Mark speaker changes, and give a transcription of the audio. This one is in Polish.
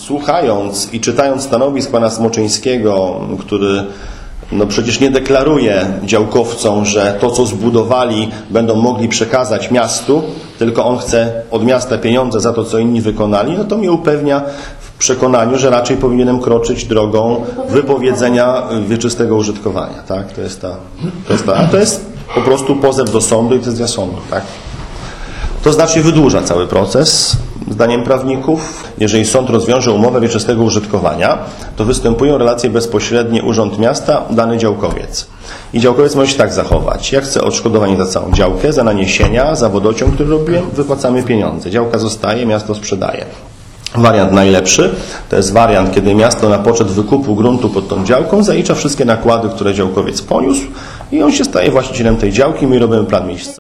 Speaker 1: słuchając i czytając stanowisk pana Smoczyńskiego, który przecież nie deklaruje działkowcom, że to, co zbudowali, będą mogli przekazać miastu, tylko on chce od miasta pieniądze za to, co inni wykonali, to mnie upewnia w przekonaniu, że raczej powinienem kroczyć drogą wypowiedzenia wieczystego użytkowania. Tak? To jest po prostu pozew do sądu i kwestia sądu. Tak? To znacznie wydłuża cały proces, zdaniem prawników. Jeżeli sąd rozwiąże umowę wieczystego użytkowania, to występują relacje bezpośrednie urząd miasta, dany działkowiec. I działkowiec może się tak zachować. Ja chcę odszkodowanie za całą działkę, za naniesienia, za wodociąg, który robiłem, wypłacamy pieniądze. Działka zostaje, miasto sprzedaje. Wariant najlepszy to jest wariant, kiedy miasto na poczet wykupu gruntu pod tą działką zalicza wszystkie nakłady, które działkowiec poniósł i on się staje właścicielem tej działki, my robimy plan miejscowy.